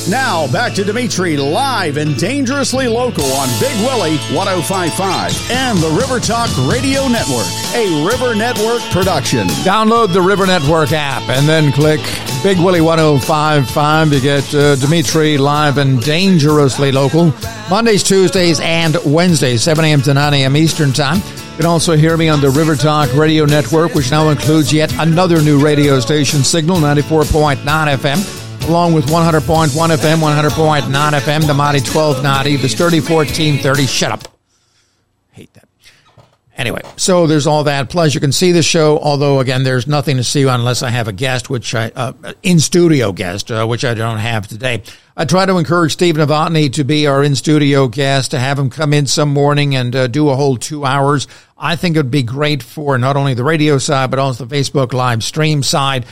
Now, back to Dimitri live and dangerously local on Big Willie 105.5 and the River Talk Radio Network, a River Network production. Download the River Network app and then click Big Willie 105.5 to get Dimitri live and dangerously local. Mondays, Tuesdays, and Wednesdays, 7 a.m. to 9 a.m. Eastern Time. You can also hear me on the River Talk Radio Network, which now includes yet another new radio station, Signal 94.9 FM. Along with 100.1 FM, 100.9 FM, the mighty 1290, the sturdy 1430. Shut up. Hate that. Anyway, so there's all that. Plus, you can see the show, although, again, there's nothing to see unless I have a guest, in-studio guest, which I don't have today. I try to encourage Steve Novotny to be our in-studio guest, to have him come in some morning and do a whole 2 hours. I think it would be great for not only the radio side, but also the Facebook live stream side,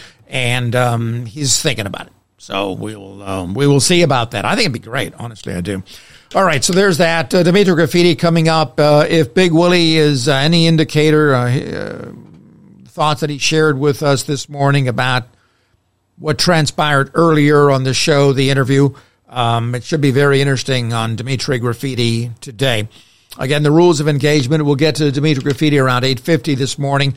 and he's thinking about it. So we will see about that. I think it'd be great. Honestly, I do. All right. So there's that. Dimitri Graffiti coming up. If Big Willie is any indicator, thoughts that he shared with us this morning about what transpired earlier on the show, the interview, it should be very interesting on Dimitri Graffiti today. Again, the rules of engagement. We'll get to Dimitri Graffiti around 8:50 this morning.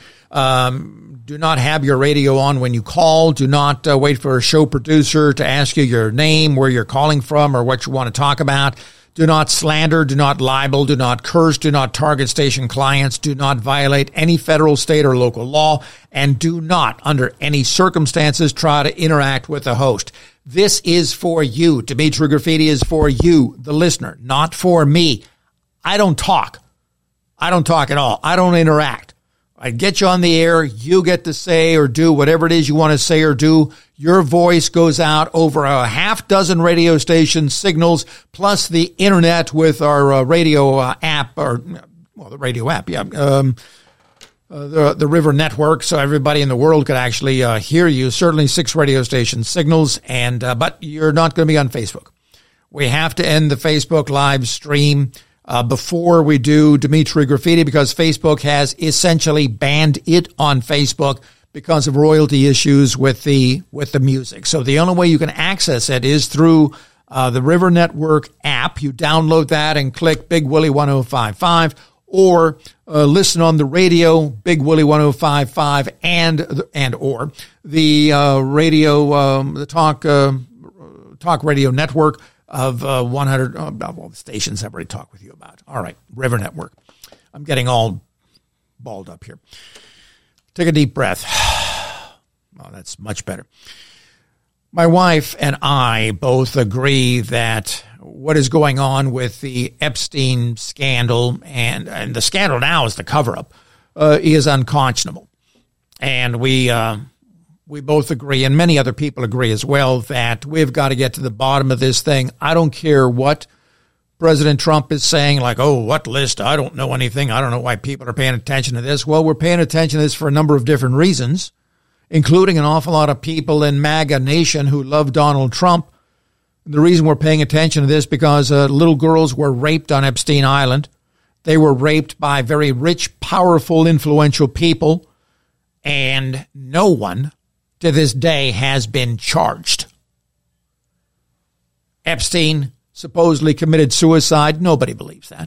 Do not have your radio on when you call. Do not wait for a show producer to ask you your name, where you're calling from, or what you want to talk about. Do not slander. Do not libel. Do not curse. Do not target station clients. Do not violate any federal, state, or local law. And do not, under any circumstances, try to interact with the host. This is for you. Dimitri Graffiti is for you, the listener, not for me. I don't talk. I don't talk at all. I don't interact. I get you on the air. You get to say or do whatever it is you want to say or do. Your voice goes out over a half dozen radio station signals, plus the internet with our radio app, the radio app, yeah. The River Network, so everybody in the world could actually hear you. Certainly 6 radio station signals, and but you're not going to be on Facebook. We have to end the Facebook live stream before we do Dimitri Graffiti, because Facebook has essentially banned it on Facebook because of royalty issues with the music. So the only way you can access it is through the River Network app. You download that and click Big Willie 105.5, or listen on the radio, Big Willie 105.5, and or the radio, the talk radio network of 100, all the stations I've already talked with you about. All right, River Network. I'm getting all balled up here. Take a deep breath. Oh, that's much better. My wife and I both agree that what is going on with the Epstein scandal, and the scandal now is the cover-up, is unconscionable. And we both agree, and many other people agree as well, that we've got to get to the bottom of this thing. I don't care what President Trump is saying, like, oh, what list? I don't know anything. I don't know why people are paying attention to this. Well, we're paying attention to this for a number of different reasons, including an awful lot of people in MAGA Nation who love Donald Trump. The reason we're paying attention to this because little girls were raped on Epstein Island. They were raped by very rich, powerful, influential people, and no one to this day has been charged. Epstein supposedly committed suicide. Nobody believes that.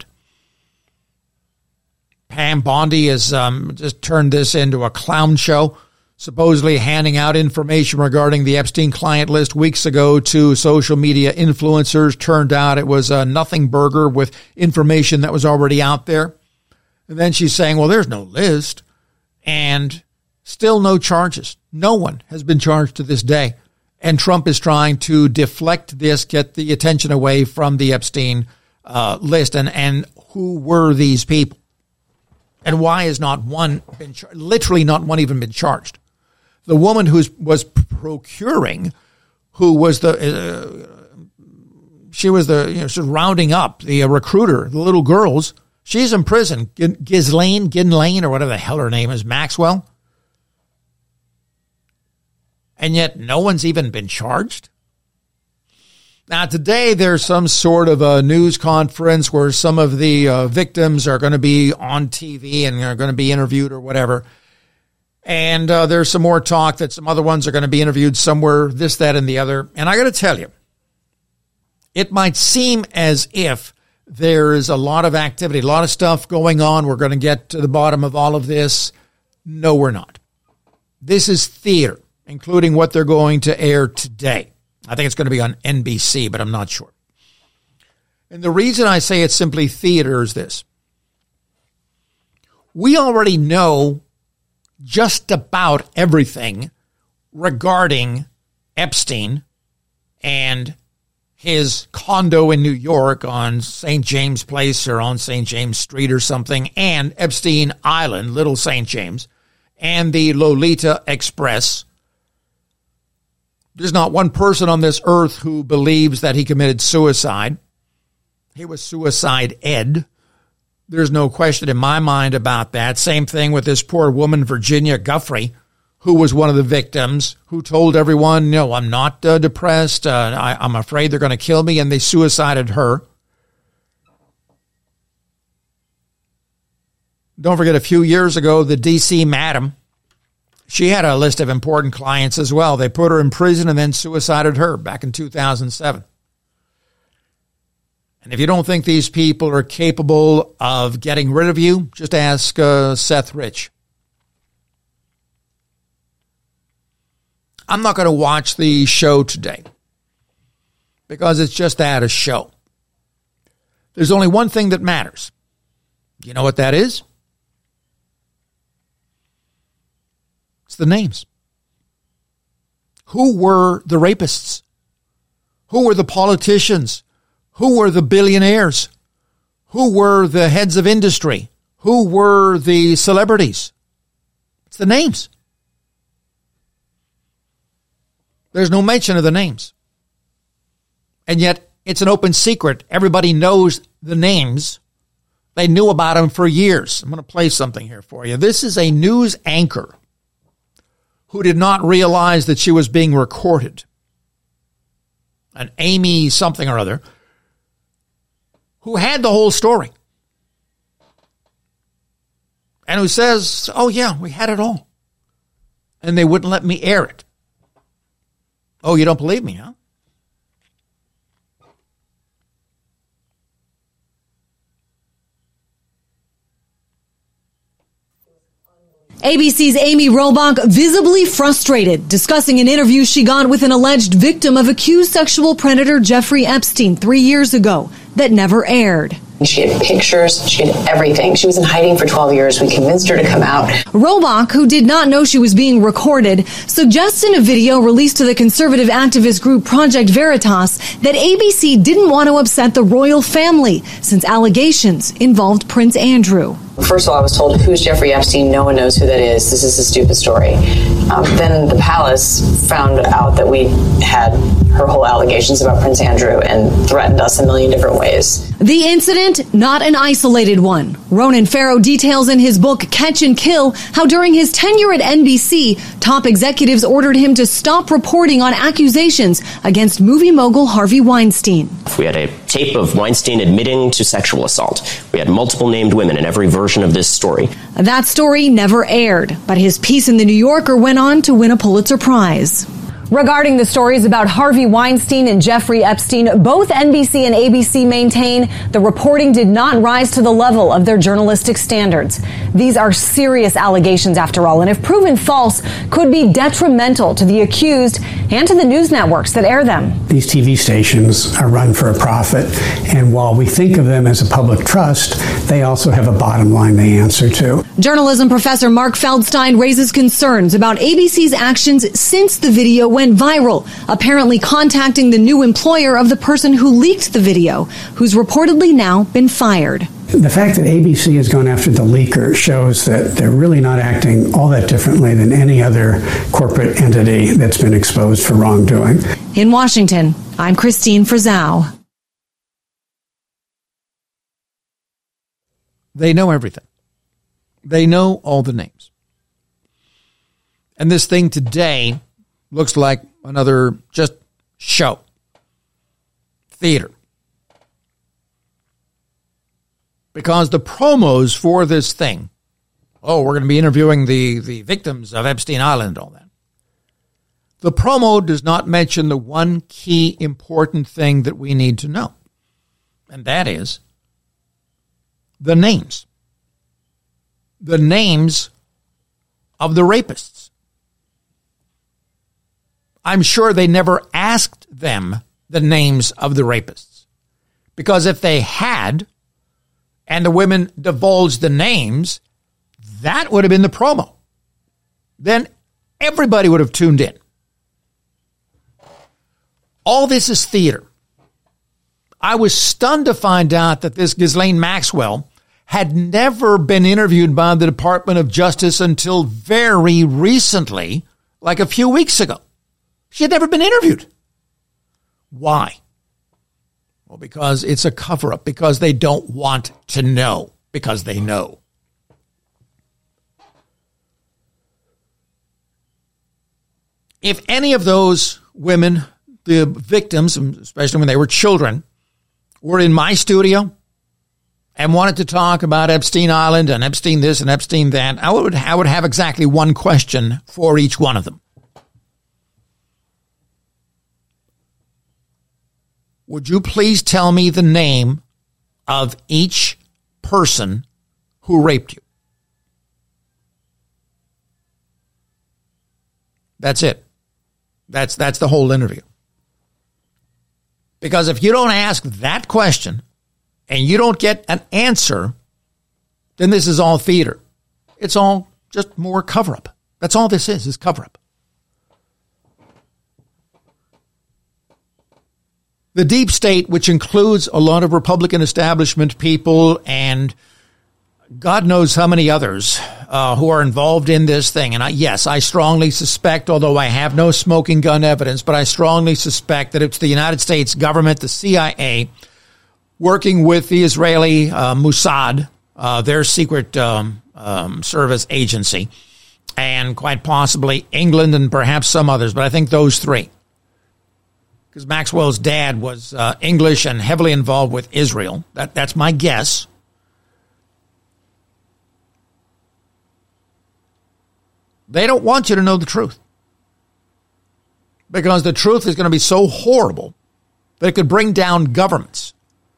Pam Bondi has just turned this into a clown show, supposedly handing out information regarding the Epstein client list weeks ago to social media influencers. Turned out it was a nothing burger with information that was already out there. And then she's saying, well, there's no list. And still no charges. No one has been charged to this day. And Trump is trying to deflect this, get the attention away from the Epstein list. And who were these people? And why has not one been literally not one even been charged? The woman who was procuring, who was she was rounding up the recruiter, the little girls. She's in prison. Ghislaine, or whatever the hell her name is, Maxwell. And yet no one's even been charged. Now, today there's some sort of a news conference where some of the victims are going to be on TV and are going to be interviewed or whatever. And there's some more talk that some other ones are going to be interviewed somewhere, this, that, and the other. And I got to tell you, it might seem as if there is a lot of activity, a lot of stuff going on. We're going to get to the bottom of all of this. No, we're not. This is theater, including what they're going to air today. I think it's going to be on NBC, but I'm not sure. And the reason I say it's simply theater is this. We already know just about everything regarding Epstein and his condo in New York on St. James Place or on St. James Street or something, and Epstein Island, Little St. James, and the Lolita Express. There's not one person on this earth who believes that he committed suicide. He was suicide-ed. There's no question in my mind about that. Same thing with this poor woman, Virginia Giuffre, who was one of the victims, who told everyone, no, I'm not depressed. I'm afraid they're going to kill me, and they suicided her. Don't forget, a few years ago, the D.C. madam, she had a list of important clients as well. They put her in prison and then suicided her back in 2007. And if you don't think these people are capable of getting rid of you, just ask Seth Rich. I'm not going to watch the show today because it's just that, a show. There's only one thing that matters. You know what that is? It's the names. Who were the rapists? Who were the politicians? Who were the billionaires? Who were the heads of industry? Who were the celebrities? It's the names. There's no mention of the names. And yet, it's an open secret. Everybody knows the names. They knew about them for years. I'm going to play something here for you. This is a news anchor who did not realize that she was being recorded. An Amy something or other, who had the whole story. And who says, oh yeah, we had it all. And they wouldn't let me air it. Oh, you don't believe me, huh? ABC's Amy Robach visibly frustrated, discussing an interview she got with an alleged victim of accused sexual predator Jeffrey Epstein 3 years ago that never aired. She had pictures, she had everything. She was in hiding for 12 years. We convinced her to come out. Robach, who did not know she was being recorded, suggests in a video released to the conservative activist group Project Veritas that ABC didn't want to upset the royal family since allegations involved Prince Andrew. First of all, I was told, who's Jeffrey Epstein? No one knows who that is. This is a stupid story. Then the palace found out that we had her whole allegations about Prince Andrew and threatened us a million different ways. The incident, not an isolated one. Ronan Farrow details in his book Catch and Kill how during his tenure at NBC, top executives ordered him to stop reporting on accusations against movie mogul Harvey Weinstein. We had a tape of Weinstein admitting to sexual assault. We had multiple named women in every version of this story. That story never aired, but his piece in The New Yorker went on to win a Pulitzer Prize. Regarding the stories about Harvey Weinstein and Jeffrey Epstein, both NBC and ABC maintain the reporting did not rise to the level of their journalistic standards. These are serious allegations, after all, and if proven false, could be detrimental to the accused and to the news networks that air them. These TV stations are run for a profit, and while we think of them as a public trust, they also have a bottom line they answer to. Journalism professor Mark Feldstein raises concerns about ABC's actions since the video went viral, apparently contacting the new employer of the person who leaked the video, who's reportedly now been fired. The fact that ABC has gone after the leaker shows that they're really not acting all that differently than any other corporate entity that's been exposed for wrongdoing. In Washington, I'm Christine Frizzau. They know everything. They know all the names. And this thing today looks like another just show. Theater. Because the promos for this thing, we're going to be interviewing the victims of Epstein Island and all that. The promo does not mention the one key important thing that we need to know, and that is the names. The names of the rapists. I'm sure they never asked them the names of the rapists, because if they had, and the women divulged the names, that would have been the promo. Then everybody would have tuned in. All this is theater. I was stunned to find out that this Ghislaine Maxwell had never been interviewed by the Department of Justice until very recently, like a few weeks ago. She had never been interviewed. Why? Well, because it's a cover-up, because they don't want to know, because they know. If any of those women, the victims, especially when they were children, were in my studio and wanted to talk about Epstein Island and Epstein this and Epstein that, I would have exactly one question for each one of them. Would you please tell me the name of each person who raped you? That's it. That's the whole interview. Because if you don't ask that question and you don't get an answer, then this is all theater. It's all just more cover-up. That's all this is cover-up. The deep state, which includes a lot of Republican establishment people and God knows how many others who are involved in this thing. And I strongly suspect, although I have no smoking gun evidence, but I strongly suspect that it's the United States government, the CIA, working with the Israeli Mossad, their secret service agency, and quite possibly England and perhaps some others, but I think those three. Because Maxwell's dad was English and heavily involved with Israel. That's my guess. They don't want you to know the truth. Because the truth is going to be so horrible that it could bring down governments.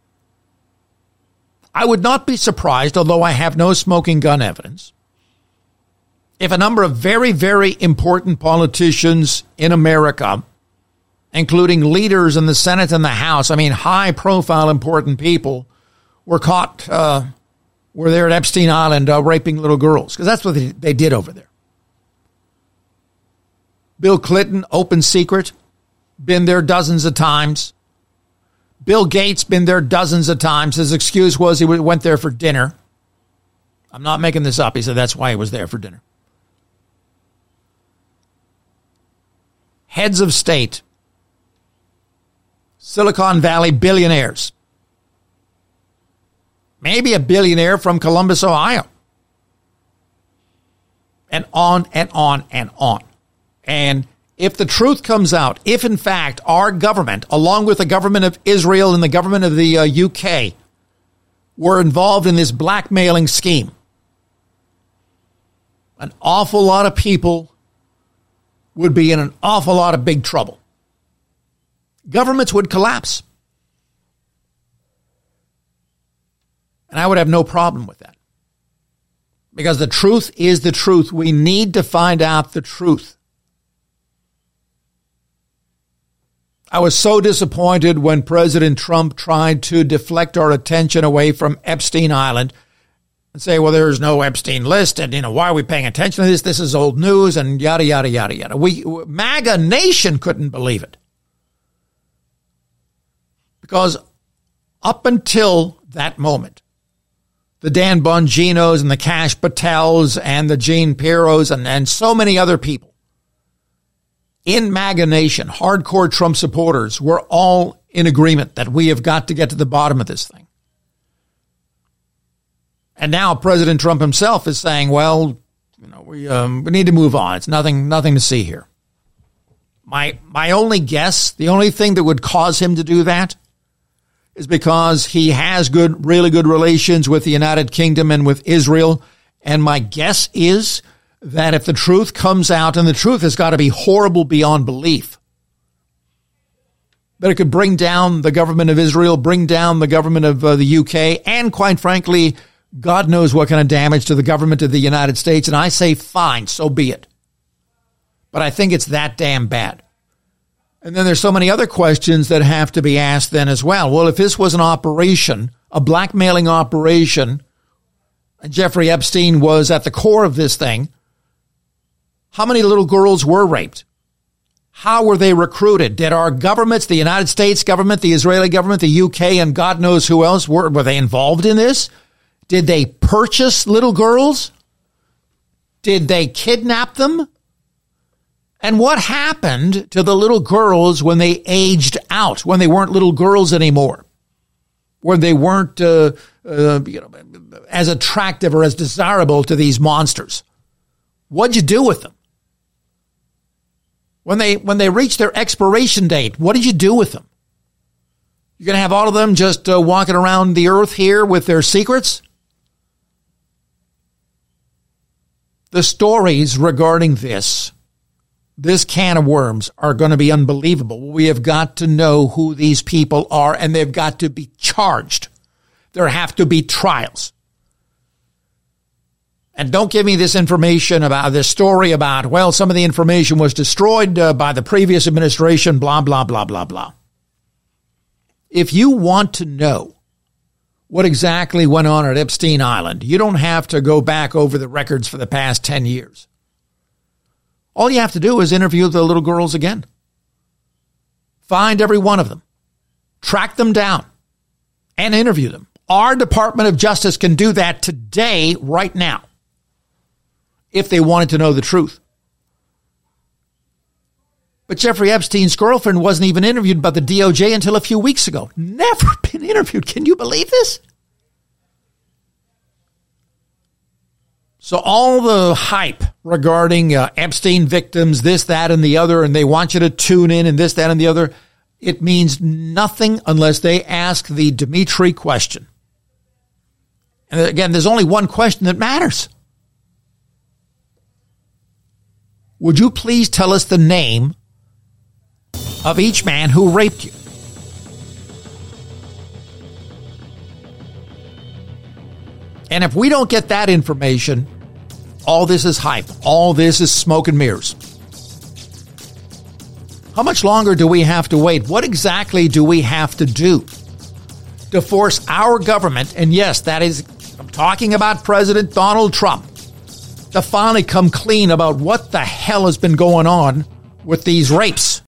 I would not be surprised, although I have no smoking gun evidence, if a number of very, very important politicians in America, including leaders in the Senate and the House, high-profile important people, were caught, were there at Epstein Island raping little girls. Because that's what they did over there. Bill Clinton, open secret, been there dozens of times. Bill Gates, been there dozens of times. His excuse was he went there for dinner. I'm not making this up. He said that's why he was there for dinner. Heads of state, Silicon Valley billionaires, maybe a billionaire from Columbus, Ohio, and on and on and on. And if the truth comes out, if in fact our government, along with the government of Israel and the government of the UK, were involved in this blackmailing scheme, an awful lot of people would be in an awful lot of big trouble. Governments would collapse. And I would have no problem with that. Because the truth is the truth. We need to find out the truth. I was so disappointed when President Trump tried to deflect our attention away from Epstein Island and say, well, there's no Epstein list, and, why are we paying attention to this? This is old news, and yada, yada, yada, yada. MAGA Nation couldn't believe it. Because up until that moment, the Dan Bonginos and the Kash Patels and the Jean Pirros and so many other people in MAGA Nation, hardcore Trump supporters, were all in agreement that we have got to get to the bottom of this thing. And now President Trump himself is saying, well, we need to move on. It's nothing to see here. My only guess, the only thing that would cause him to do that is because he has really good relations with the United Kingdom and with Israel. And my guess is that if the truth comes out, and the truth has got to be horrible beyond belief, that it could bring down the government of Israel, bring down the government of the UK, and quite frankly, God knows what kind of damage to the government of the United States. And I say, fine, so be it. But I think it's that damn bad. And then there's so many other questions that have to be asked then as well. Well, if this was an operation, a blackmailing operation, and Jeffrey Epstein was at the core of this thing, how many little girls were raped? How were they recruited? Did our governments, the United States government, the Israeli government, the UK, and God knows who else, were they involved in this? Did they purchase little girls? Did they kidnap them? And what happened to the little girls when they aged out, when they weren't little girls anymore, when they weren't as attractive or as desirable to these monsters? What'd you do with them? When they reached their expiration date, what did you do with them? You're going to have all of them just walking around the earth here with their secrets? The stories regarding this can of worms are going to be unbelievable. We have got to know who these people are, and they've got to be charged. There have to be trials. And don't give me this information about this story about, well, some of the information was destroyed by the previous administration, blah, blah, blah, blah, blah. If you want to know what exactly went on at Epstein Island, you don't have to go back over the records for the past 10 years. All you have to do is interview the little girls again. Find every one of them. Track them down and interview them. Our Department of Justice can do that today, right now, if they wanted to know the truth. But Jeffrey Epstein's girlfriend wasn't even interviewed by the DOJ until a few weeks ago. Never been interviewed. Can you believe this? So all the hype regarding Epstein victims, this, that, and the other, and they want you to tune in and this, that, and the other, it means nothing unless they ask the Dimitri question. And again, there's only one question that matters. Would you please tell us the name of each man who raped you? And if we don't get that information, all this is hype. All this is smoke and mirrors. How much longer do we have to wait? What exactly do we have to do to force our government, and yes, that is, I'm talking about President Donald Trump, to finally come clean about what the hell has been going on with these rapes?